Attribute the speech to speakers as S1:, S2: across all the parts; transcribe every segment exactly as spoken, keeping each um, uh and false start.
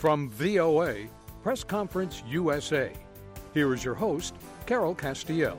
S1: From V O A, Press Conference U S A, here is your host, Carol Castiel.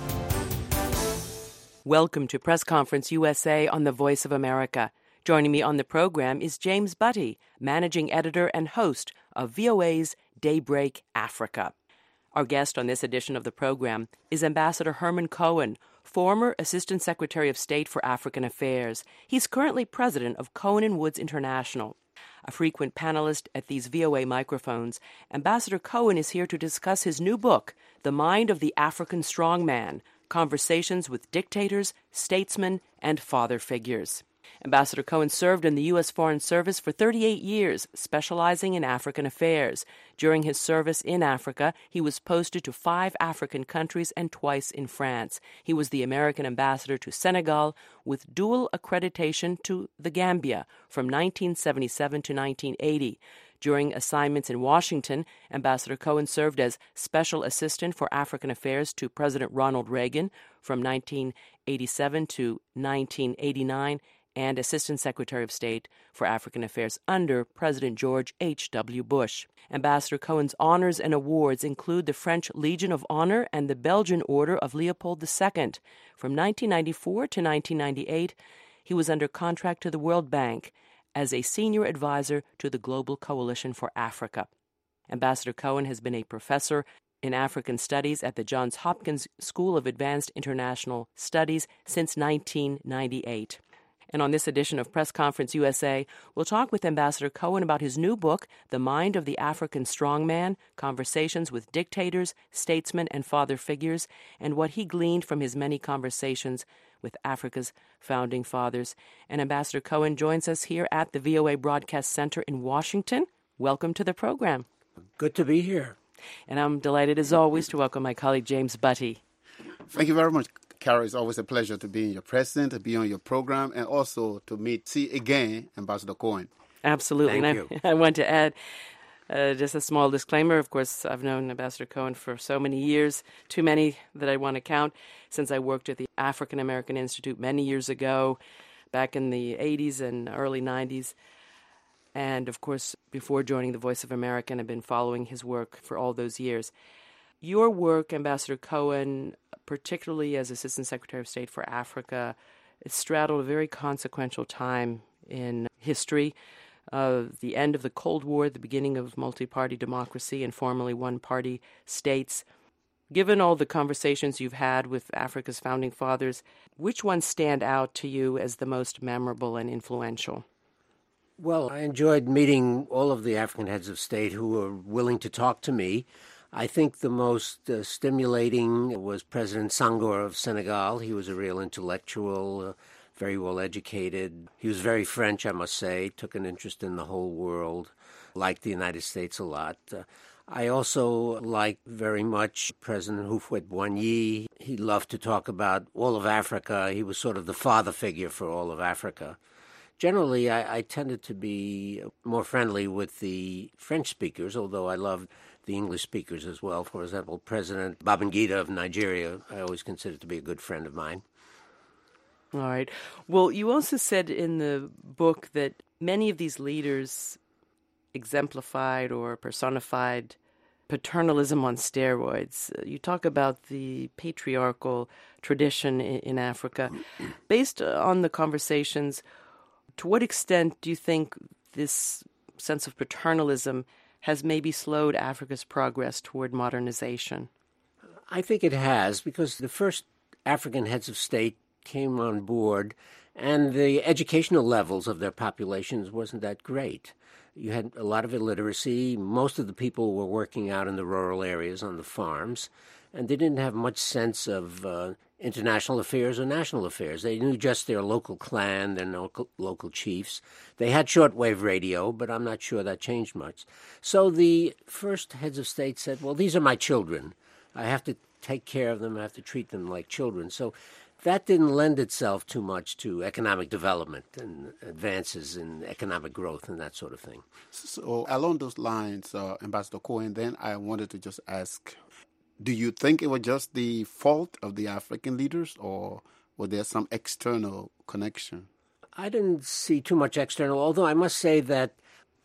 S2: Welcome to Press Conference U S A on the Voice of America. Joining me on the program is James Butty, managing editor and host of V O A's Daybreak Africa. Our guest on this edition of the program is Ambassador Herman Cohen, former Assistant Secretary of State for African Affairs. He's currently president of Cohen and Woods International. A frequent panelist at these V O A microphones, Ambassador Cohen is here to discuss his new book, The Mind of the African Strongman, Conversations with Dictators, Statesmen, and Father Figures. Ambassador Cohen served in the U S Foreign Service for thirty-eight years, specializing in African affairs. During his service in Africa, he was posted to five African countries and twice in France. He was the American ambassador to Senegal with dual accreditation to the Gambia from nineteen seventy-seven to nineteen eighty. During assignments in Washington, Ambassador Cohen served as Special Assistant for African Affairs to President Ronald Reagan from nineteen eighty-seven to nineteen eighty-nine, and Assistant Secretary of State for African Affairs under President George H W. Bush. Ambassador Cohen's honors and awards include the French Legion of Honor and the Belgian Order of Leopold the Second. From nineteen ninety-four to nineteen ninety-eight, he was under contract to the World Bank as a senior advisor to the Global Coalition for Africa. Ambassador Cohen has been a professor in African Studies at the Johns Hopkins School of Advanced International Studies since nineteen ninety-eight. And on this edition of Press Conference U S A, we'll talk with Ambassador Cohen about his new book, The Mind of the African Strongman, Conversations with Dictators, Statesmen, and Father Figures, and what he gleaned from his many conversations with Africa's founding fathers. And Ambassador Cohen joins us here at the V O A Broadcast Center in Washington. Welcome to the program.
S3: Good to be here.
S2: And I'm delighted, as always, to welcome my colleague James Butty.
S4: Thank you very much, Carol. It's always a pleasure to be in your presence, to be on your program, and also to meet, see again, Ambassador Cohen.
S2: Absolutely.
S3: Thank
S2: and
S3: you.
S2: I, I want to add uh, just a small disclaimer. Of course, I've known Ambassador Cohen for so many years, too many that I want to count, since I worked at the African American Institute many years ago, back in the eighties and early nineties. And, of course, before joining the Voice of America, and I've been following his work for all those years. Your work, Ambassador Cohen, particularly as Assistant Secretary of State for Africa, it straddled a very consequential time in history, uh, the end of the Cold War, the beginning of multi-party democracy and formerly one-party states. Given all the conversations you've had with Africa's founding fathers, which ones stand out to you as the most memorable and influential?
S3: Well, I enjoyed meeting all of the African heads of state who were willing to talk to me. I think the most uh, stimulating was President Senghor of Senegal. He was a real intellectual, uh, very well educated. He was very French, I must say, took an interest in the whole world, liked the United States a lot. Uh, I also liked very much President Houphouët-Boigny. He loved to talk about all of Africa. He was sort of the father figure for all of Africa. Generally, I, I tended to be more friendly with the French speakers, although I loved the English speakers as well. For example, President Babangida of Nigeria, I always considered to be a good friend of mine.
S2: All right. Well, you also said in the book that many of these leaders exemplified or personified paternalism on steroids. You talk about the patriarchal tradition in, in Africa. Based on the conversations, to what extent do you think this sense of paternalism has maybe slowed Africa's progress toward modernization?
S3: I think it has, because the first African heads of state came on board, and the educational levels of their populations wasn't that great. You had a lot of illiteracy. Most of the people were working out in the rural areas on the farms, and they didn't have much sense of uh, international affairs or national affairs. They knew just their local clan, their local, local chiefs. They had shortwave radio, but I'm not sure that changed much. So the first heads of state said, well, these are my children. I have to take care of them. I have to treat them like children. So that didn't lend itself too much to economic development and advances in economic growth and that sort of thing.
S4: So along those lines, uh, Ambassador Cohen, then I wanted to just ask, do you think it was just the fault of the African leaders, or was there some external connection?
S3: I didn't see too much external, although I must say that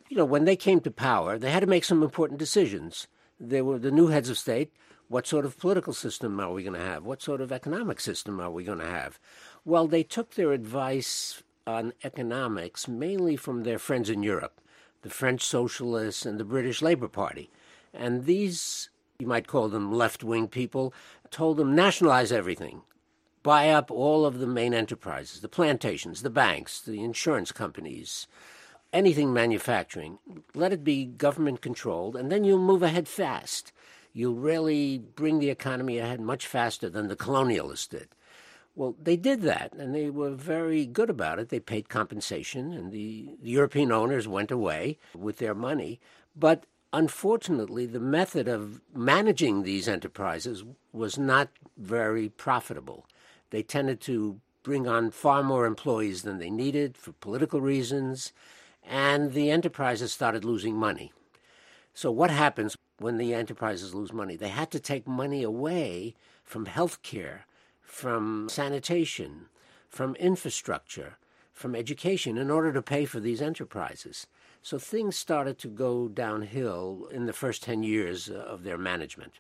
S3: you know, when they came to power, they had to make some important decisions. They were the new heads of state. What sort of political system are we going to have? What sort of economic system are we going to have? Well, they took their advice on economics mainly from their friends in Europe, the French Socialists and the British Labour Party. And these, you might call them left-wing people, told them nationalize everything. Buy up all of the main enterprises, the plantations, the banks, the insurance companies, anything manufacturing. Let it be government-controlled, and then you'll move ahead fast. You'll really bring the economy ahead much faster than the colonialists did. Well, they did that, and they were very good about it. They paid compensation, and the, the European owners went away with their money. But unfortunately, the method of managing these enterprises was not very profitable. They tended to bring on far more employees than they needed for political reasons, and the enterprises started losing money. So what happens when the enterprises lose money? They had to take money away from health care, from sanitation, from infrastructure, from education in order to pay for these enterprises. So things started to go downhill in the first ten years of their management.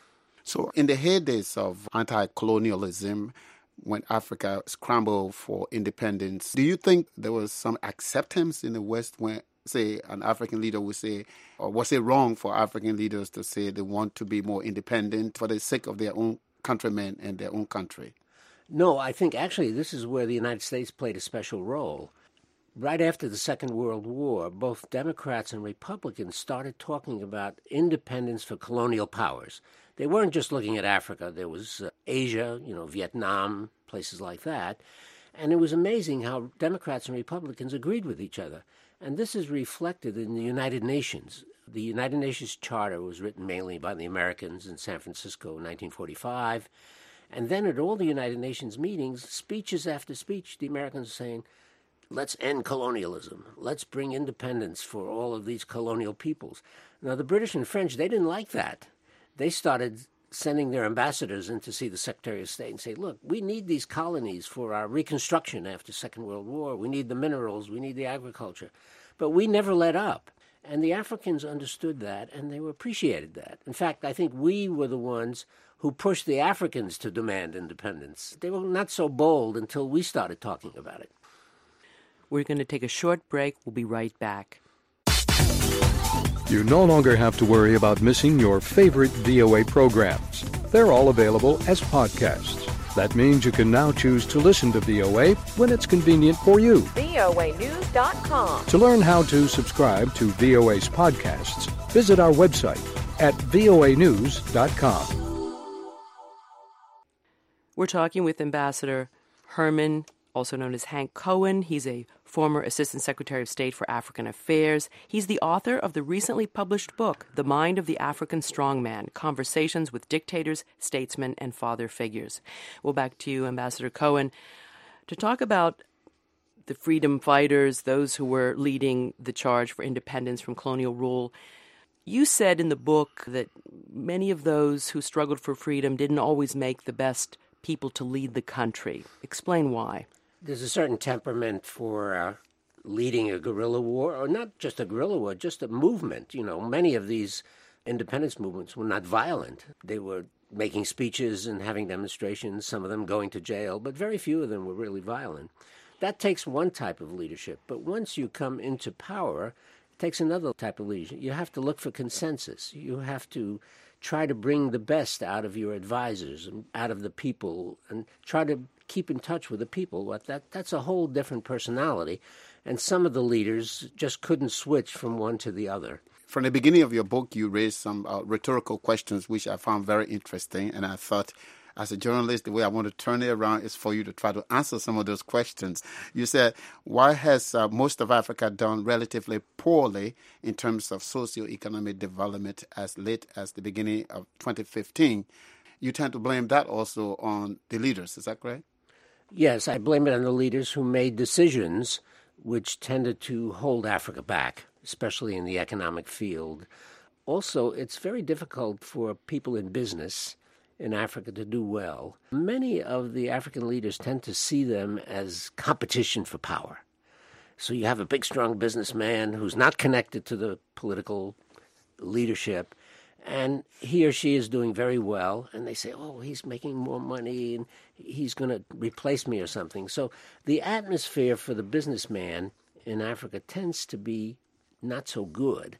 S4: So in the heydays of anti-colonialism, when Africa scrambled for independence, do you think there was some acceptance in the West when, say, an African leader would say, or was it wrong for African leaders to say they want to be more independent for the sake of their own countrymen and their own country?
S3: No, I think actually this is where the United States played a special role. Right after the Second World War, both Democrats and Republicans started talking about independence for colonial powers. They weren't just looking at Africa. There was uh, Asia, you know, Vietnam, places like that. And it was amazing how Democrats and Republicans agreed with each other. And this is reflected in the United Nations. The United Nations Charter was written mainly by the Americans in San Francisco in nineteen forty-five. And then at all the United Nations meetings, speeches after speech, the Americans are saying, let's end colonialism. Let's bring independence for all of these colonial peoples. Now, the British and French, they didn't like that. They started sending their ambassadors in to see the Secretary of State and say, look, we need these colonies for our reconstruction after Second World War. We need the minerals. We need the agriculture. But we never let up. And the Africans understood that, and they appreciated that. In fact, I think we were the ones who pushed the Africans to demand independence. They were not so bold until we started talking about it.
S2: We're going to take a short break. We'll be right back.
S1: You no longer have to worry about missing your favorite V O A programs. They're all available as podcasts. That means you can now choose to listen to V O A when it's convenient for you.
S5: V O A news dot com.
S1: To learn how to subscribe to V O A's podcasts, visit our website at V O A news dot com.
S2: We're talking with Ambassador Herman, also known as Hank Cohen. He's a former Assistant Secretary of State for African Affairs. He's the author of the recently published book, The Mind of the African Strongman, Conversations with Dictators, Statesmen, and Father Figures. Well, back to you, Ambassador Cohen, to talk about the freedom fighters, those who were leading the charge for independence from colonial rule. You said in the book that many of those who struggled for freedom didn't always make the best people to lead the country. Explain why.
S3: There's a certain temperament for uh, leading a guerrilla war, or not just a guerrilla war, just a movement. You know, many of these independence movements were not violent. They were making speeches and having demonstrations, some of them going to jail, but very few of them were really violent. That takes one type of leadership. But once you come into power, it takes another type of leadership. You have to look for consensus. You have to try to bring the best out of your advisors and out of the people and try to keep in touch with the people. What that that's a whole different personality. And some of the leaders just couldn't switch from one to the other.
S4: From the beginning of your book, you raised some uh, rhetorical questions, which I found very interesting. And I thought, as a journalist, the way I want to turn it around is for you to try to answer some of those questions. You said, why has uh, most of Africa done relatively poorly in terms of socio-economic development as late as the beginning of twenty fifteen? You tend to blame that also on the leaders. Is that correct?
S3: Yes, I blame it on the leaders who made decisions which tended to hold Africa back, especially in the economic field. Also, it's very difficult for people in business in Africa to do well. Many of the African leaders tend to see them as competition for power. So you have a big, strong businessman who's not connected to the political leadership, and he or she is doing very well, and they say, oh, he's making more money, and he's going to replace me or something. So the atmosphere for the businessman in Africa tends to be not so good.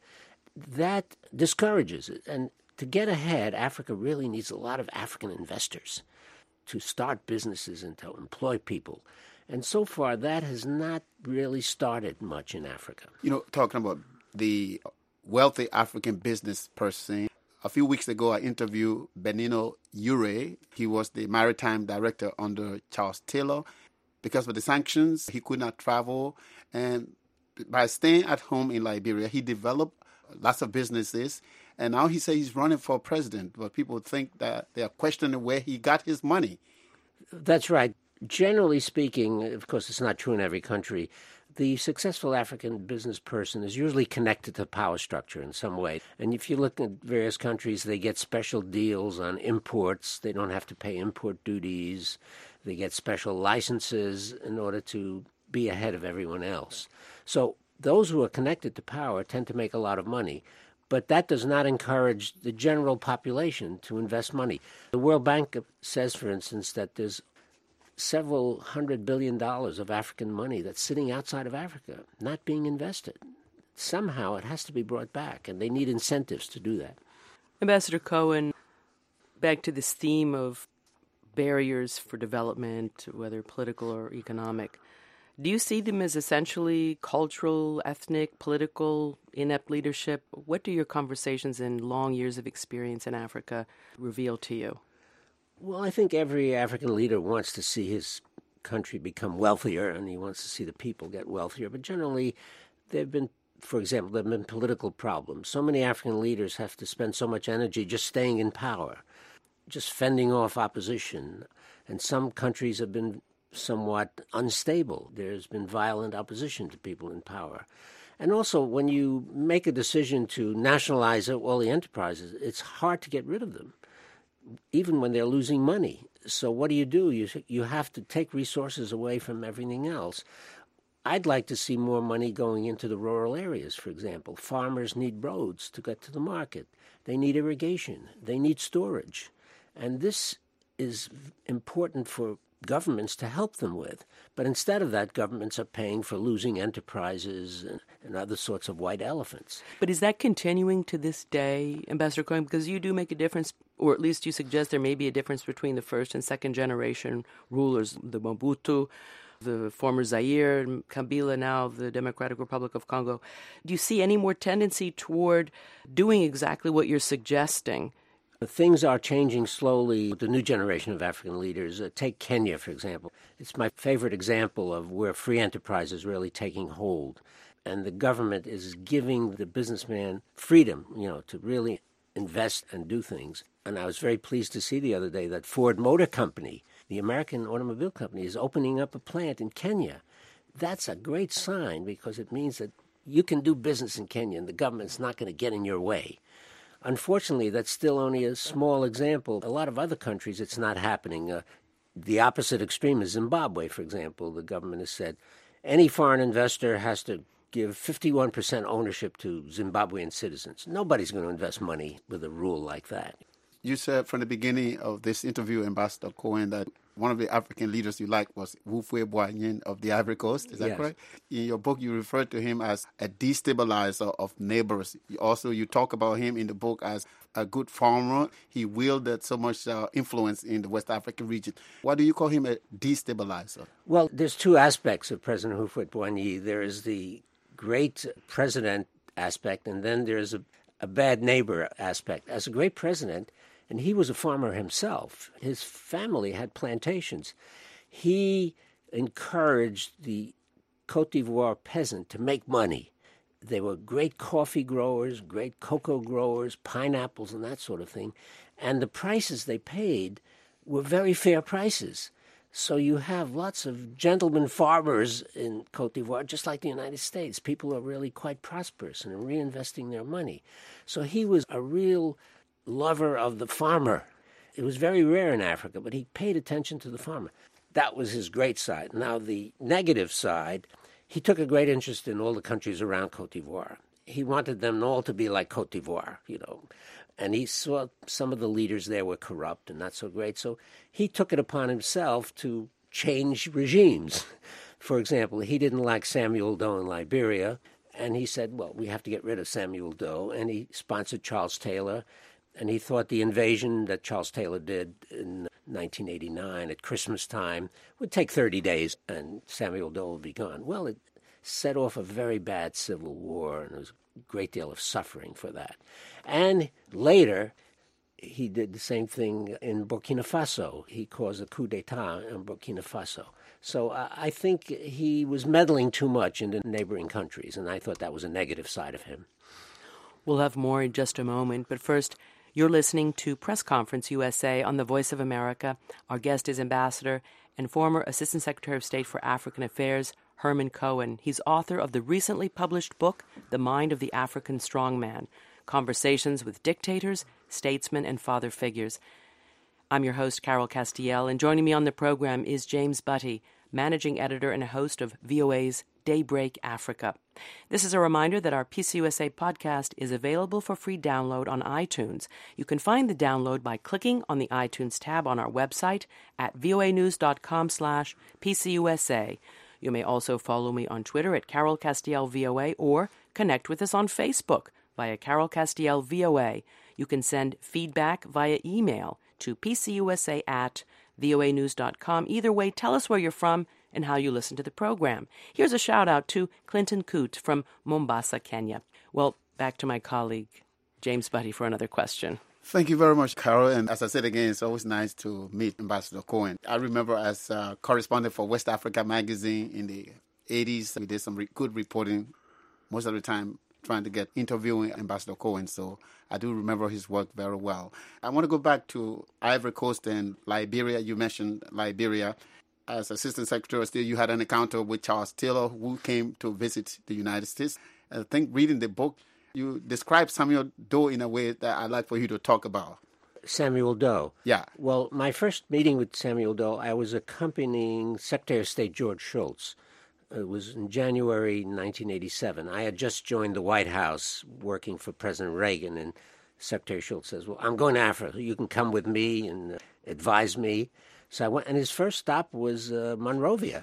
S3: That discourages it. And to get ahead, Africa really needs a lot of African investors to start businesses and to employ people. And so far, that has not really started much in Africa.
S4: You know, talking about the wealthy African business person, a few weeks ago, I interviewed Benino Ure. He was the maritime director under Charles Taylor. Because of the sanctions, he could not travel. And by staying at home in Liberia, he developed lots of businesses. And now he says he's running for president. But people think that they are questioning where he got his money.
S3: That's right. Generally speaking, of course, it's not true in every country, the successful African business person is usually connected to the power structure in some way. And if you look at various countries, they get special deals on imports. They don't have to pay import duties. They get special licenses in order to be ahead of everyone else. So those who are connected to power tend to make a lot of money. But that does not encourage the general population to invest money. The World Bank says, for instance, that there's several hundred billion dollars of African money that's sitting outside of Africa, not being invested. Somehow it has to be brought back, and they need incentives to do that.
S2: Ambassador Cohen, back to this theme of barriers for development, whether political or economic. Do you see them as essentially cultural, ethnic, political, inept leadership? What do your conversations and long years of experience in Africa reveal to you?
S3: Well, I think every African leader wants to see his country become wealthier, and he wants to see the people get wealthier. But generally, there have been, for example, there have been political problems. So many African leaders have to spend so much energy just staying in power, just fending off opposition. And some countries have been somewhat unstable. There's been violent opposition to people in power. And also, when you make a decision to nationalize all the enterprises, it's hard to get rid of them, even when they're losing money. So what do you do? You you have to take resources away from everything else. I'd like to see more money going into the rural areas, for example. Farmers need roads to get to the market. They need irrigation. They need storage. And this is important for governments to help them with. But instead of that, governments are paying for losing enterprises and, and other sorts of white elephants.
S2: But is that continuing to this day, Ambassador Cohen? Because you do make a difference, or at least you suggest there may be a difference between the first and second generation rulers, the Mobutu, the former Zaire, Kabila, now the Democratic Republic of Congo. Do you see any more tendency toward doing exactly what you're suggesting?
S3: Things are changing slowly with the new generation of African leaders. Uh, take Kenya, for example. It's my favorite example of where free enterprise is really taking hold. And the government is giving the businessman freedom, you know, to really invest and do things. And I was very pleased to see the other day that Ford Motor Company, the American automobile company, is opening up a plant in Kenya. That's a great sign because it means that you can do business in Kenya and the government's not going to get in your way. Unfortunately, that's still only a small example. A lot of other countries, it's not happening. Uh, the opposite extreme is Zimbabwe, for example. The government has said any foreign investor has to give fifty-one percent ownership to Zimbabwean citizens. Nobody's going to invest money with a rule like that.
S4: You said from the beginning of this interview, Ambassador Cohen, that one of the African leaders you liked was Houphouët-Boigny of the Ivory Coast. Is that
S3: yes.
S4: correct? In your book, you refer to him as a destabilizer of neighbors. Also, you talk about him in the book as a good farmer. He wielded so much uh, influence in the West African region. Why do you call him a destabilizer?
S3: Well, there's two aspects of President Houphouët-Boigny. There is the great president aspect, and then there's a, a bad neighbor aspect. As a great president, and he was a farmer himself, his family had plantations. He encouraged the Côte d'Ivoire peasant to make money. They were great coffee growers, great cocoa growers, pineapples and that sort of thing. And the prices they paid were very fair prices. So you have lots of gentlemen farmers in Côte d'Ivoire, just like the United States. People are really quite prosperous and are reinvesting their money. So he was a real lover of the farmer. It was very rare in Africa, but he paid attention to the farmer. That was his great side. Now, the negative side, he took a great interest in all the countries around Cote d'Ivoire. He wanted them all to be like Cote d'Ivoire, you know. And he saw some of the leaders there were corrupt and not so great. So he took it upon himself to change regimes. For example, he didn't like Samuel Doe in Liberia, and he said, well, we have to get rid of Samuel Doe. And he sponsored Charles Taylor, and he thought the invasion that Charles Taylor did in nineteen eighty-nine at Christmas time would take thirty days, and Samuel Doe would be gone. Well, it set off a very bad civil war, and there was a great deal of suffering for that. And later, he did the same thing in Burkina Faso. He caused a coup d'etat in Burkina Faso. So uh, I think he was meddling too much in the neighboring countries, and I thought that was a negative side of him.
S2: We'll have more in just a moment, but first, you're listening to Press Conference U S A on the Voice of America. Our guest is Ambassador and former Assistant Secretary of State for African Affairs, Herman Cohen. He's author of the recently published book, The Mind of the African Strongman, Conversations with Dictators, Statesmen, and Father Figures. I'm your host, Carol Castiel, and joining me on the program is James Butty, managing editor and host of V O A's Daybreak Africa. This is a reminder that our P C U S A podcast is available for free download on iTunes. You can find the download by clicking on the iTunes tab on our website at voanews.com slash PCUSA. You may also follow me on Twitter at Carol Castiel V O A or connect with us on Facebook via Carol Castiel V O A. You can send feedback via email to pcusa at voanews dot com. Either way, tell us where you're from and how you listen to the program. Here's a shout-out to Clinton Coote from Mombasa, Kenya. Well, back to my colleague, James Butty, for another question.
S4: Thank you very much, Carol. And as I said again, it's always nice to meet Ambassador Cohen. I remember as a correspondent for West Africa magazine in the eighties, we did some re- good reporting, most of the time trying to get interviewing Ambassador Cohen. So I do remember his work very well. I want to go back to Ivory Coast and Liberia. You mentioned Liberia. As Assistant Secretary of State, you had an encounter with Charles Taylor, who came to visit the United States. I think reading the book, you describe Samuel Doe in a way that I'd like for you to talk about.
S3: Samuel Doe.
S4: Yeah.
S3: Well, my first meeting with Samuel Doe, I was accompanying Secretary of State George Shultz. It was in January nineteen eighty-seven. I had just joined the White House working for President Reagan, and Secretary Shultz says, well, I'm going to Africa. You can come with me and uh, advise me. So I went, and his first stop was uh, Monrovia.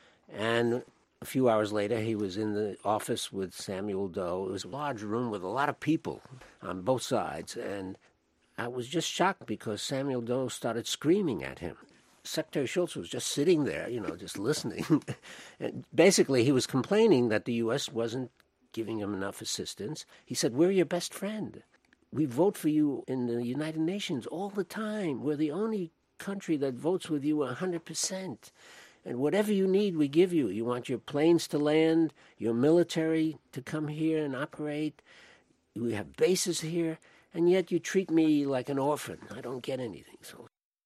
S3: And a few hours later, he was in the office with Samuel Doe. It was a large room with a lot of people on both sides. And I was just shocked because Samuel Doe started screaming at him. Secretary Shultz was just sitting there, you know, just listening. And basically, he was complaining that the U S wasn't giving him enough assistance. He said, we're your best friend. We vote for you in the United Nations all the time. We're the only country that votes with you one hundred percent. And whatever you need, we give you. You want your planes to land, your military to come here and operate. We have bases here, and yet you treat me like an orphan. I don't get anything. So,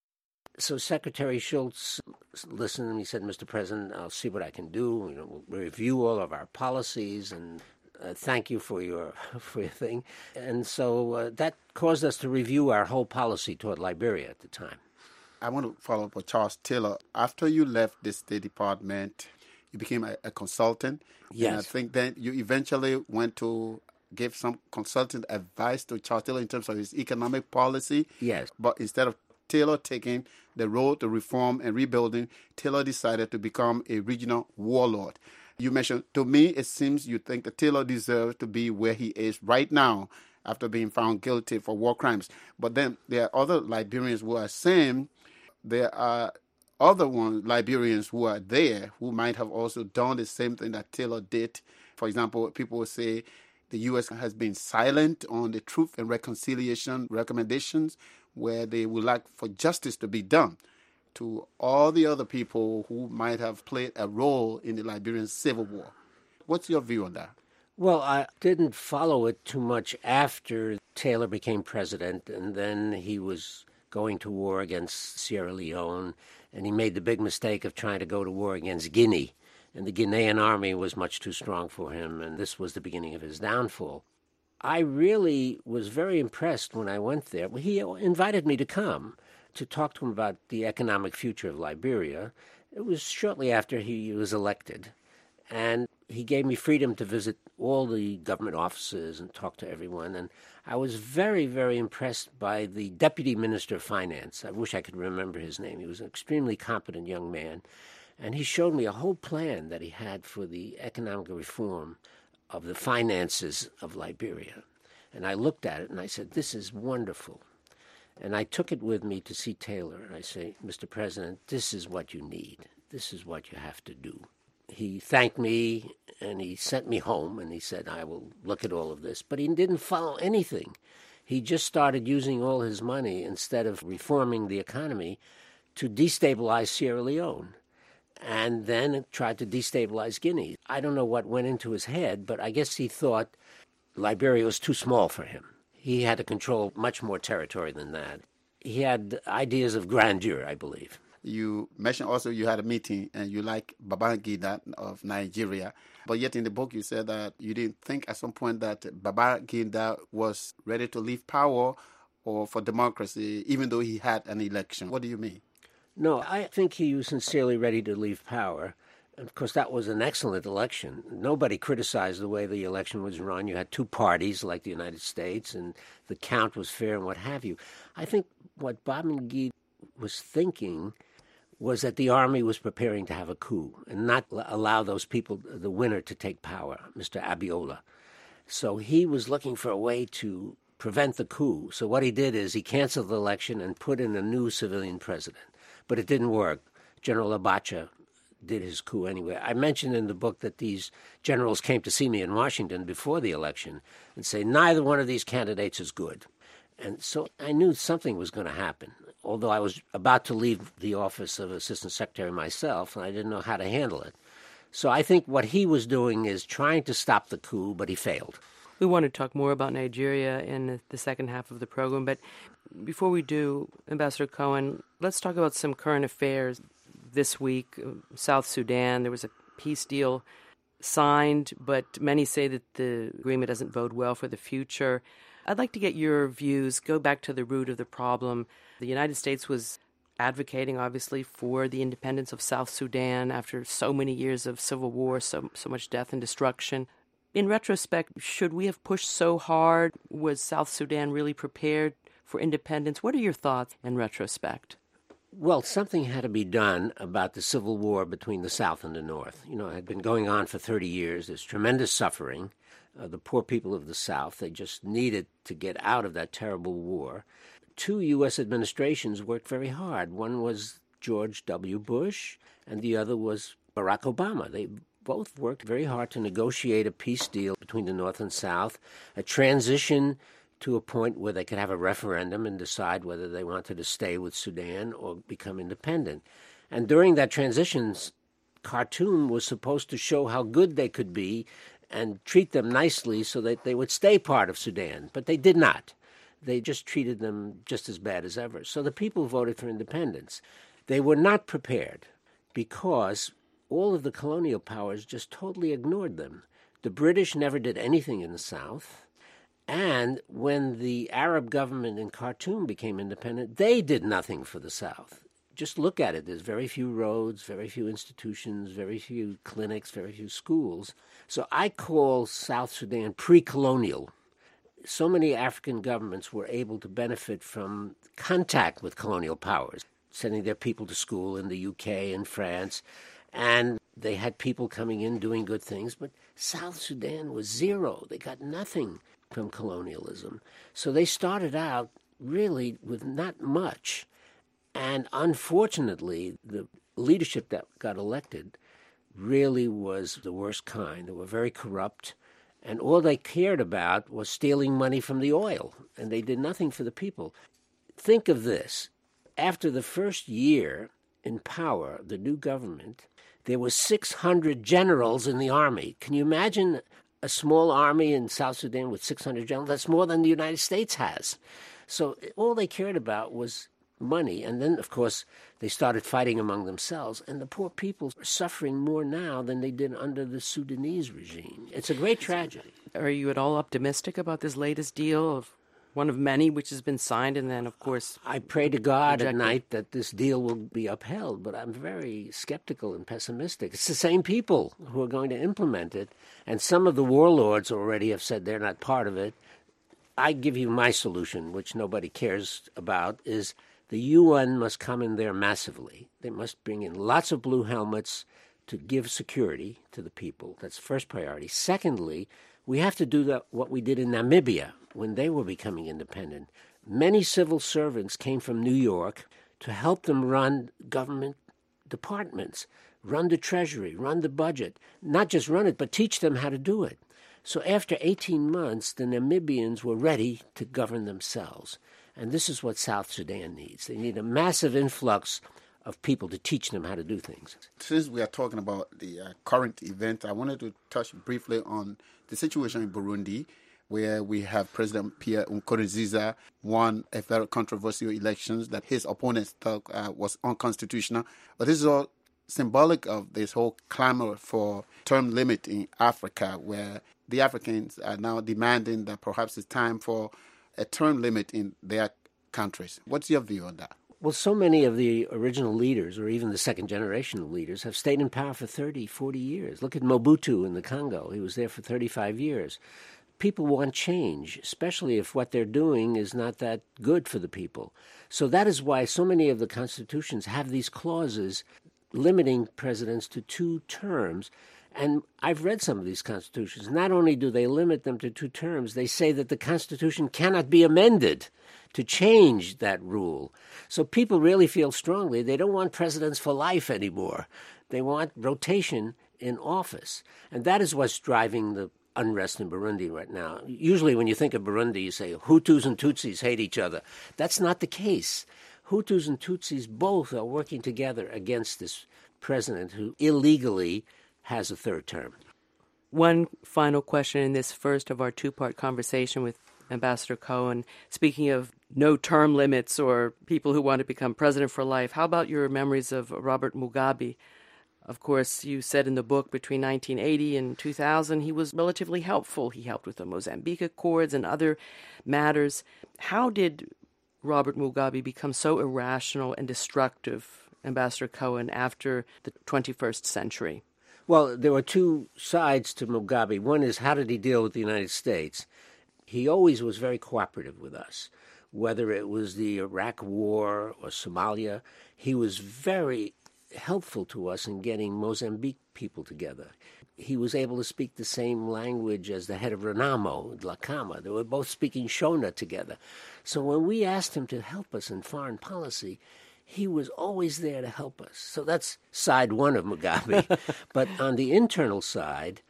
S3: so Secretary Shultz listened and he said, Mister President, I'll see what I can do. You know, we'll review all of our policies and uh, thank you for your for your thing. And so uh, that caused us to review our whole policy toward Liberia at the time.
S4: I want to follow up with Charles Taylor. After you left the State Department, you became a, a consultant.
S3: Yes.
S4: And I think then you eventually went to give some consultant advice to Charles Taylor in terms of his economic policy.
S3: Yes.
S4: But instead of Taylor taking the road to reform and rebuilding, Taylor decided to become a regional warlord. You mentioned, to me, it seems you think that Taylor deserves to be where he is right now after being found guilty for war crimes. But then there are other Liberians who are saying there are other ones, Liberians who are there who might have also done the same thing that Taylor did. For example, people will say the U S has been silent on the Truth and Reconciliation recommendations where they would like for justice to be done to all the other people who might have played a role in the Liberian Civil War. What's your view on that?
S3: Well, I didn't follow it too much after Taylor became president, and then he was going to war against Sierra Leone, and he made the big mistake of trying to go to war against Guinea. And the Guinean army was much too strong for him, and this was the beginning of his downfall. I really was very impressed when I went there. He invited me to come to talk to him about the economic future of Liberia. It was shortly after he was elected. And he gave me freedom to visit all the government offices and talk to everyone. And I was very, very impressed by the Deputy Minister of Finance. I wish I could remember his name. He was an extremely competent young man. And he showed me a whole plan that he had for the economic reform of the finances of Liberia. And I looked at it and I said, this is wonderful. And I took it with me to see Taylor. And I say, Mister President, this is what you need. This is what you have to do. He thanked me and he sent me home and he said, I will look at all of this. But he didn't follow anything. He just started using all his money instead of reforming the economy to destabilize Sierra Leone and then tried to destabilize Guinea. I don't know what went into his head, but I guess he thought Liberia was too small for him. He had to control much more territory than that. He had ideas of grandeur, I believe.
S4: You mentioned also you had a meeting and you like Babangida of Nigeria, but yet in the book you said that you didn't think at some point that Babangida was ready to leave power or for democracy, even though he had an election. What do you mean?
S3: No, I think he was sincerely ready to leave power. Of course, that was an excellent election. Nobody criticized the way the election was run. You had two parties like the United States, and the count was fair and what have you. I think what Babangida was thinking was that the army was preparing to have a coup and not allow those people, the winner, to take power, Mister Abiola. So he was looking for a way to prevent the coup. So what he did is he canceled the election and put in a new civilian president. But it didn't work. General Abacha did his coup anyway. I mentioned in the book that these generals came to see me in Washington before the election and say, neither one of these candidates is good. And so I knew something was going to happen, although I was about to leave the office of Assistant Secretary myself, and I didn't know how to handle it. So I think what he was doing is trying to stop the coup, but he failed.
S2: We want to talk more about Nigeria in the second half of the program, but before we do, Ambassador Cohen, let's talk about some current affairs. This week, South Sudan, there was a peace deal signed, but many say that the agreement doesn't bode well for the future. I'd like to get your views, go back to the root of the problem. The United States was advocating, obviously, for the independence of South Sudan after so many years of civil war, so, so much death and destruction. In retrospect, should we have pushed so hard? Was South Sudan really prepared for independence? What are your thoughts in retrospect?
S3: Well, something had to be done about the civil war between the South and the North. You know, it had been going on for thirty years. There's tremendous suffering. Uh, the poor people of the South, they just needed to get out of that terrible war. Two U S administrations worked very hard. One was George W. Bush, and the other was Barack Obama. They both worked very hard to negotiate a peace deal between the North and South, a transition to a point where they could have a referendum and decide whether they wanted to stay with Sudan or become independent. And during that transition, Khartoum was supposed to show how good they could be and treat them nicely so that they would stay part of Sudan. But they did not. They just treated them just as bad as ever. So the people voted for independence. They were not prepared because all of the colonial powers just totally ignored them. The British never did anything in the South. And when the Arab government in Khartoum became independent, they did nothing for the South. Just look at it. There's very few roads, very few institutions, very few clinics, very few schools. So I call South Sudan pre-colonial. So many African governments were able to benefit from contact with colonial powers, sending their people to school in the U K and France. And they had people coming in doing good things. But South Sudan was zero. They got nothing from colonialism. So they started out really with not much. And unfortunately, the leadership that got elected really was the worst kind. They were very corrupt, and all they cared about was stealing money from the oil, and they did nothing for the people. Think of this. After the first year in power, the new government, there were six hundred generals in the army. Can you imagine a small army in South Sudan with six hundred generals? That's more than the United States has. So all they cared about was money. And then, of course, they started fighting among themselves. And the poor people are suffering more now than they did under the Sudanese regime. It's a great tragedy.
S2: Are you at all optimistic about this latest deal of one of many which has been signed, and then, of course,
S3: I pray to God
S2: rejected.
S3: at night that this deal will be upheld, but I'm very skeptical and pessimistic. It's the same people who are going to implement it, and some of the warlords already have said they're not part of it. I give you my solution, which nobody cares about, is the U N must come in there massively. They must bring in lots of blue helmets to give security to the people. That's first priority. Secondly, we have to do the, what we did in Namibia when they were becoming independent. Many civil servants came from New York to help them run government departments, run the treasury, run the budget. Not just run it, but teach them how to do it. So after eighteen months, the Namibians were ready to govern themselves. And this is what South Sudan needs. They need a massive influx of people to teach them how to do things.
S4: Since we are talking about the uh, current event, I wanted to touch briefly on the situation in Burundi, where we have President Pierre Nkurunziza won a very controversial elections that his opponents thought uh, was unconstitutional. But this is all symbolic of this whole clamor for term limit in Africa, where the Africans are now demanding that perhaps it's time for a term limit in their countries. What's your view on that?
S3: Well, so many of the original leaders, or even the second generation of leaders, have stayed in power for thirty, forty years. Look at Mobutu in the Congo. He was there for thirty-five years. People want change, especially if what they're doing is not that good for the people. So that is why so many of the constitutions have these clauses limiting presidents to two terms. And I've read some of these constitutions. Not only do they limit them to two terms, they say that the Constitution cannot be amended to change that rule. So people really feel strongly they don't want presidents for life anymore. They want rotation in office. And that is what's driving the unrest in Burundi right now. Usually when you think of Burundi, you say Hutus and Tutsis hate each other. That's not the case. Hutus and Tutsis both are working together against this president who illegally has a third term.
S2: One final question in this first of our two-part conversation with Ambassador Cohen. Speaking of no term limits or people who want to become president for life, how about your memories of Robert Mugabe? Of course, you said in the book between nineteen eighty and two thousand, he was relatively helpful. He helped with the Mozambique Accords and other matters. How did Robert Mugabe become so irrational and destructive, Ambassador Cohen, after the twenty-first century?
S3: Well, there were two sides to Mugabe. One is, how did he deal with the United States? He always was very cooperative with us, whether it was the Iraq War or Somalia. He was very helpful to us in getting Mozambique people together. He was able to speak the same language as the head of Renamo, Dhlakama. They were both speaking Shona together. So when we asked him to help us in foreign policy, he was always there to help us. So that's side one of Mugabe. But on the internal side,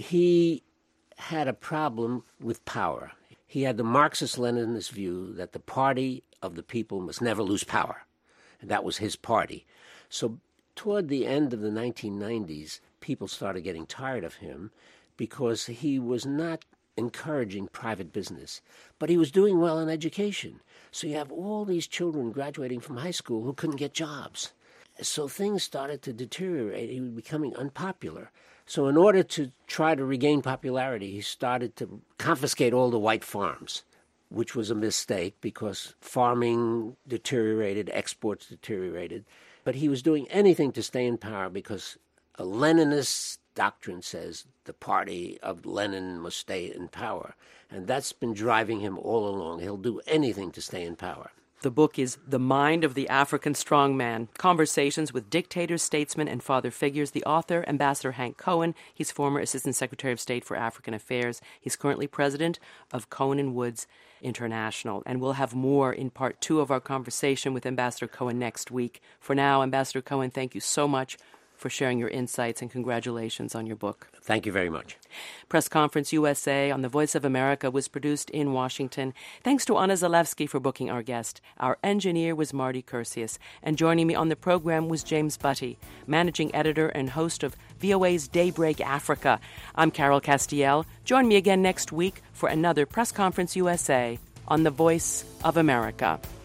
S3: he had a problem with power. He had the Marxist-Leninist view that the party of the people must never lose power. And that was his party. So toward the end of the nineteen nineties, people started getting tired of him because he was not encouraging private business, but he was doing well in education. So you have all these children graduating from high school who couldn't get jobs. So things started to deteriorate. He was becoming unpopular. So in order to try to regain popularity, he started to confiscate all the white farms, which was a mistake because farming deteriorated, exports deteriorated. But he was doing anything to stay in power because a Leninist doctrine says the party of Lenin must stay in power. And that's been driving him all along. He'll do anything to stay in power.
S2: The book is The Mind of the African Strongman, Conversations with Dictators, Statesmen, and Father Figures. The author, Ambassador Hank Cohen. He's former Assistant Secretary of State for African Affairs. He's currently president of Cohen and Woods International. And we'll have more in part two of our conversation with Ambassador Cohen next week. For now, Ambassador Cohen, thank you so much for sharing your insights, and congratulations on your book.
S3: Thank you very much.
S2: Press Conference U S A on the Voice of America was produced in Washington. Thanks to Anna Zalewski for booking our guest. Our engineer was Marty Cursius. And joining me on the program was James Butty, managing editor and host of V O A's Daybreak Africa. I'm Carol Castiel. Join me again next week for another Press Conference U S A on the Voice of America.